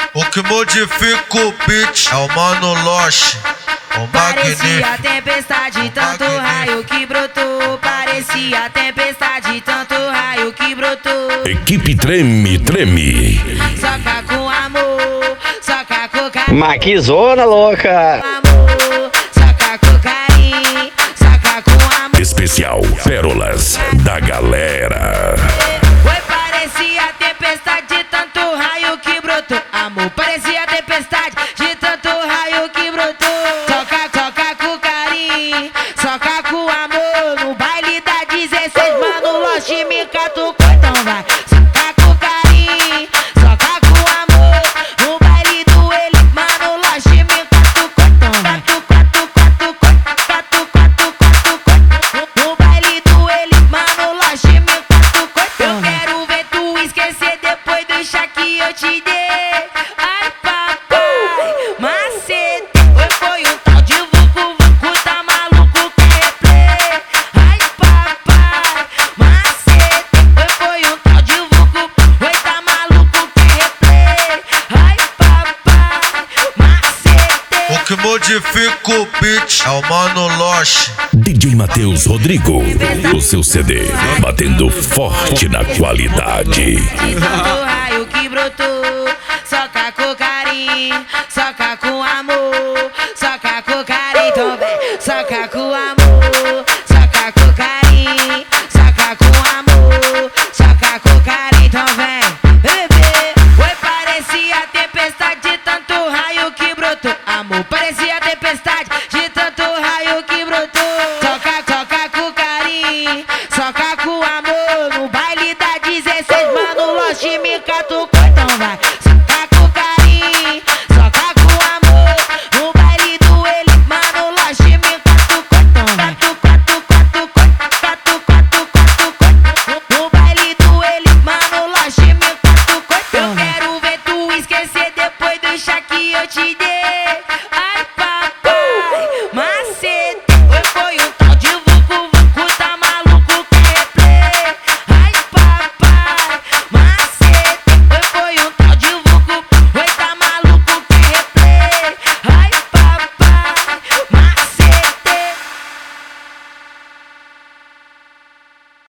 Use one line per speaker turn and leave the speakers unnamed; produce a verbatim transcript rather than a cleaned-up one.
O que modifica o beat é o Mano Loche, o
Parecia tempestade, tanto raio que brotou. Parecia tempestade, tanto raio que brotou.
Equipe Treme, Treme.
Soca com amor, soca com carinho.
Maquizona louca.
Amor, soca com carinho, soca com amor.
Especial Pérolas da Galera.
Oi, parecia tempestade de tanto raio que brotou. Amor, parecia tempestade de tanto raio que brotou. Soca, soca com carinho, soca com amor. No baile da dezesseis, Mano Loche me catucou. Então vai, soca com carinho, soca com amor. No baile do ele, Mano Loche me catucou. Então vai, catu, catu, catu, catu, catu, catu. No baile do ele, Mano Loche me catucou. Eu quero ver tu esquecer depois do chá que eu te dei. Ai, papai, macete. Oi, foi um tal de vucu, vucu, tá maluco, quer replay. Ai, papai, macete. Oi, foi um tal de vucu, oi, tá maluco, quer replay. Ai, papai, macete.
O que modifica o beat é o Mano Loche.
D J Matheus Rodrigo, o seu C D, batendo forte na qualidade.
De tanto raio que brotou, soca com carinho, soca com amor, soca com carinho, então vem, soca com amor, soca com carinho, soca com amor, soca com carinho, então vem, bebê. Oi, parecia tempestade de tanto raio que brotou. Amor, parecia tempestade de tanto raio que brotou. Soca, soca com carinho, soca com amor. No baile da dezesseis, Mano Loche me catucou. Então vai.